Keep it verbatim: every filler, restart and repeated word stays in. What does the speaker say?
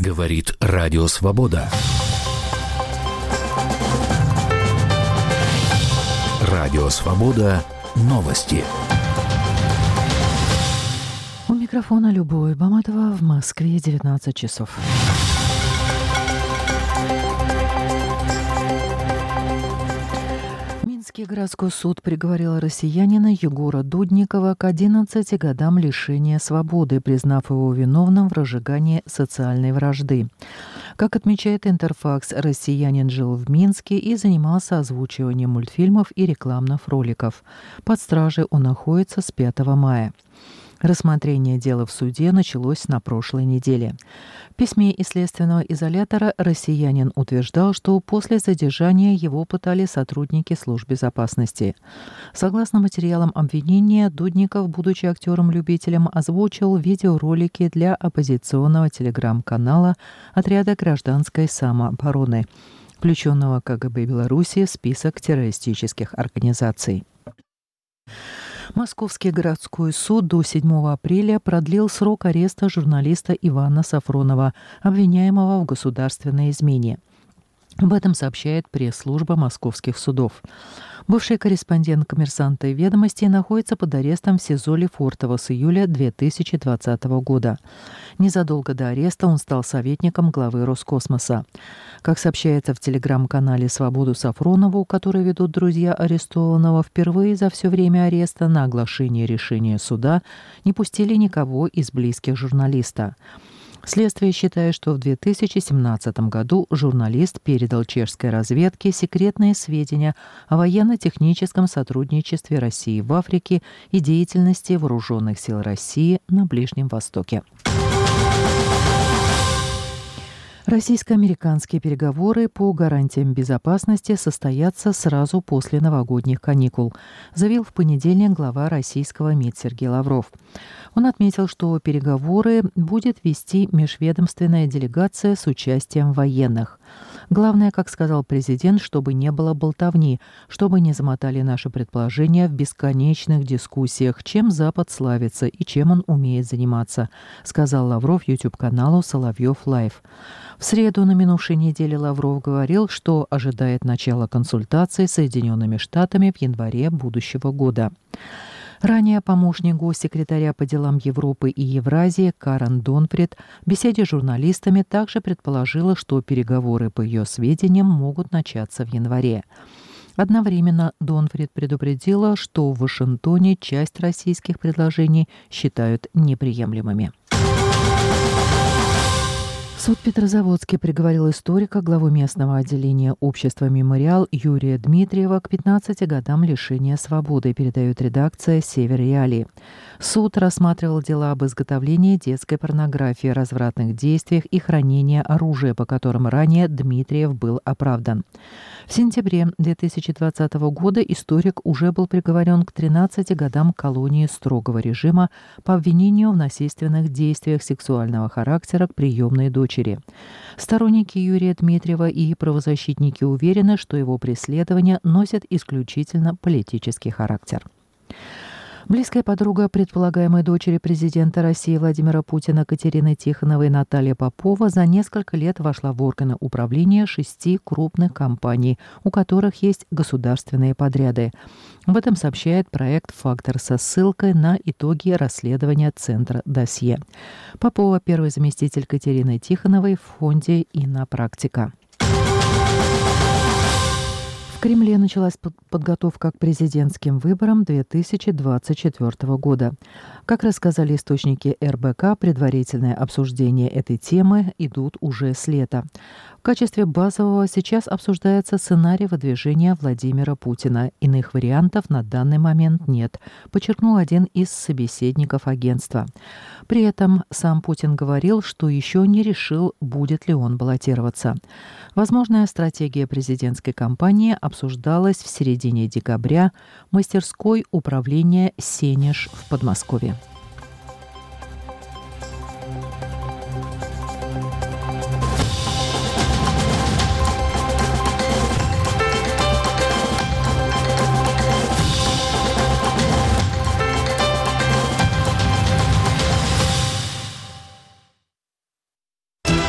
Говорит Радио Свобода. Радио Свобода. Новости. У микрофона Любовь Баматова, в Москве девятнадцать часов. Минский городской суд приговорил россиянина Егора Дудникова к одиннадцати годам лишения свободы, признав его виновным в разжигании социальной вражды. Как отмечает Интерфакс, россиянин жил в Минске и занимался озвучиванием мультфильмов и рекламных роликов. Под стражей он находится с пятого мая. Рассмотрение дела в суде началось на прошлой неделе. В письме из следственного изолятора россиянин утверждал, что после задержания его пытали сотрудники служб безопасности. Согласно материалам обвинения, Дудников, будучи актером-любителем, озвучил видеоролики для оппозиционного телеграм-канала отряда гражданской самообороны, включенного КГБ Беларуси в список террористических организаций. Московский городской суд до седьмого апреля продлил срок ареста журналиста Ивана Сафронова, обвиняемого в государственной измене. Об этом сообщает пресс-служба московских судов. Бывший корреспондент «Коммерсанта» и «Ведомостей» находится под арестом в СИЗО Лефортово с июля две тысячи двадцатого года. Незадолго до ареста он стал советником главы Роскосмоса. Как сообщается в телеграм-канале «Свободу Сафронову», который ведут друзья арестованного, впервые за все время ареста на оглашение решения суда не пустили никого из близких журналиста. Следствие считает, что в две тысячи семнадцатом году журналист передал чешской разведке секретные сведения о военно-техническом сотрудничестве России в Африке и деятельности вооруженных сил России на Ближнем Востоке. Российско-американские переговоры по гарантиям безопасности состоятся сразу после новогодних каникул, заявил в понедельник глава российского МИД Сергей Лавров. Он отметил, что переговоры будет вести межведомственная делегация с участием военных. Главное, как сказал президент, чтобы не было болтовни, чтобы не замотали наши предположения в бесконечных дискуссиях, чем Запад славится и чем он умеет заниматься, сказал Лавров YouTube-каналу «Соловьев Лайв». В среду на минувшей неделе Лавров говорил, что ожидает начала консультаций с Соединенными Штатами в январе будущего года. Ранее помощник госсекретаря по делам Европы и Евразии Карен Донфрид в беседе с журналистами также предположила, что переговоры, по ее сведениям, могут начаться в январе. Одновременно Донфрид предупредила, что в Вашингтоне часть российских предложений считают неприемлемыми. Суд Петрозаводский приговорил историка, главу местного отделения общества «Мемориал» Юрия Дмитриева к пятнадцати годам лишения свободы, передает редакция «Север Реалии». Суд рассматривал дела об изготовлении детской порнографии, развратных действиях и хранении оружия, по которым ранее Дмитриев был оправдан. В сентябре две тысячи двадцатого года историк уже был приговорен к тринадцати годам колонии строгого режима по обвинению в насильственных действиях сексуального характера к приемной дочери. Сторонники Юрия Дмитриева и правозащитники уверены, что его преследования носят исключительно политический характер. Близкая подруга предполагаемой дочери президента России Владимира Путина Катерины Тихоновой Наталья Попова за несколько лет вошла в органы управления шести крупных компаний, у которых есть государственные подряды. Об этом сообщает проект «Фактор» со ссылкой на итоги расследования Центра «Досье». Попова – первый заместитель Катерины Тихоновой в фонде «Иннопрактика». В Кремле началась подготовка к президентским выборам две тысячи двадцать четвёртого года. Как рассказали источники эр бэ ка, предварительное обсуждение этой темы идут уже с лета. В качестве базового сейчас обсуждается сценарий выдвижения Владимира Путина. Иных вариантов на данный момент нет, подчеркнул один из собеседников агентства. При этом сам Путин говорил, что еще не решил, будет ли он баллотироваться. Возможная стратегия президентской кампании обсуждалась в середине декабря в мастерской управления «Сенеж» в Подмосковье.